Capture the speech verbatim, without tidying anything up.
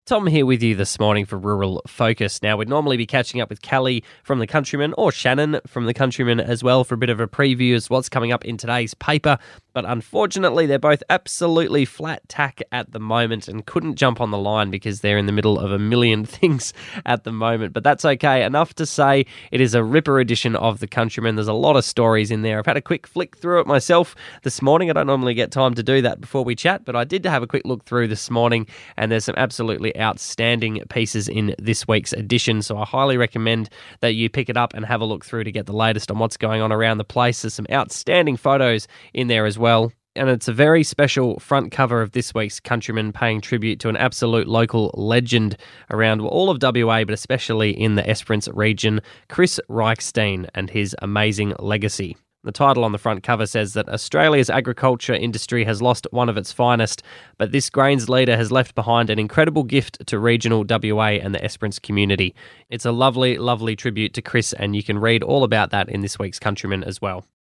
Tom here with you this morning for Rural Focus. Now, we'd normally be catching up with Callie from The Countryman or Shannon from The Countryman as well for a bit of a preview as what's coming up in today's paper. But unfortunately, they're both absolutely flat tack at the moment and couldn't jump on the line because they're in the middle of a million things at the moment. But that's okay. Enough to say it is a ripper edition of The Countryman. There's a lot of stories in there. I've had a quick flick through it myself this morning. I don't normally get time to do that before we chat, but I did have a quick look through this morning, and there's some absolutely outstanding pieces in this week's edition. So I highly recommend that you pick it up and have a look through to get the latest on what's going on around the place. There's some outstanding photos in there as well. And it's a very special front cover of this week's Countryman, paying tribute to an absolute local legend around all of W A, but especially in the Esperance region, Chris Reichstein and his amazing legacy. The title on the front cover says that Australia's agriculture industry has lost one of its finest, but this grains leader has left behind an incredible gift to regional W A and the Esperance community. It's a lovely, lovely tribute to Chris, and you can read all about that in this week's Countryman as well.